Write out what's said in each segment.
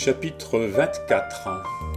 Chapitre 24.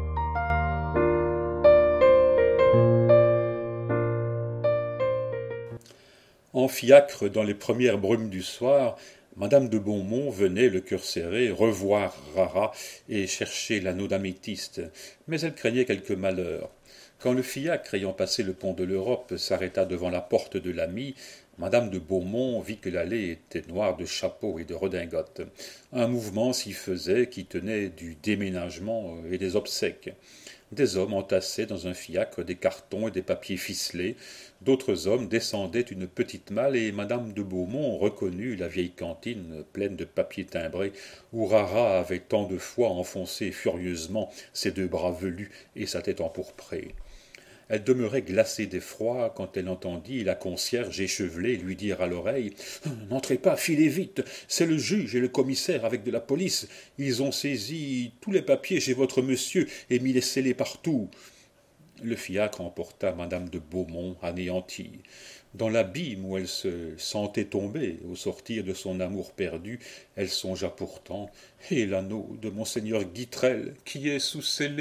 En fiacre, dans les premières brumes du soir, madame de Beaumont venait, le cœur serré, revoir Rara et chercher l'anneau d'améthyste, mais elle craignait quelque malheur. Quand le fiacre, ayant passé le pont de l'Europe, s'arrêta devant la porte de l'ami, madame de Beaumont vit que l'allée était noire de chapeaux et de redingotes. Un mouvement s'y faisait qui tenait du déménagement et des obsèques. Des hommes entassaient dans un fiacre des cartons et des papiers ficelés, d'autres hommes descendaient une petite malle et madame de Beaumont reconnut la vieille cantine pleine de papiers timbrés où Rara avait tant de fois enfoncé furieusement ses deux bras velus et sa tête empourprée. Elle demeurait glacée d'effroi quand elle entendit la concierge échevelée lui dire à l'oreille « N'entrez pas, filez vite, c'est le juge et le commissaire avec de la police. Ils ont saisi tous les papiers chez votre monsieur et mis les scellés partout. » Le fiacre emporta madame de Beaumont anéantie. Dans l'abîme où elle se sentait tomber au sortir de son amour perdu, elle songea pourtant « Et l'anneau de monseigneur Guitrel qui est sous scellé ?»